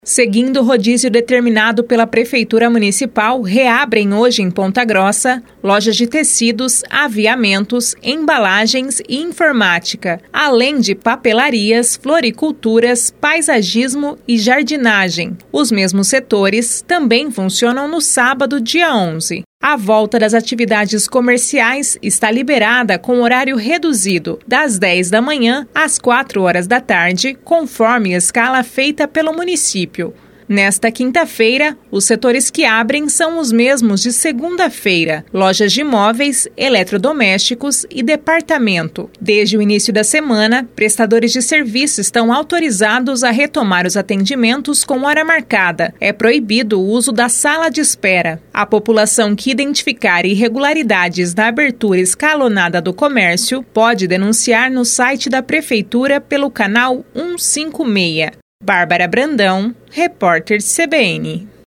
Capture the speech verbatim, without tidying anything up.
Seguindo o rodízio determinado pela Prefeitura Municipal, reabrem hoje em Ponta Grossa lojas de tecidos, aviamentos, embalagens e informática, além de papelarias, floriculturas, paisagismo e jardinagem. Os mesmos setores também funcionam no sábado, dia onze. A volta das atividades comerciais está liberada com horário reduzido, das dez da manhã às quatro horas da tarde, conforme a escala feita pelo município. Nesta quinta-feira, os setores que abrem são os mesmos de segunda-feira: lojas de móveis, eletrodomésticos e departamento. Desde o início da semana, prestadores de serviço estão autorizados a retomar os atendimentos com hora marcada. É proibido o uso da sala de espera. A população que identificar irregularidades na abertura escalonada do comércio pode denunciar no site da Prefeitura pelo canal cento e cinquenta e seis. Bárbara Brandão, repórter C B N.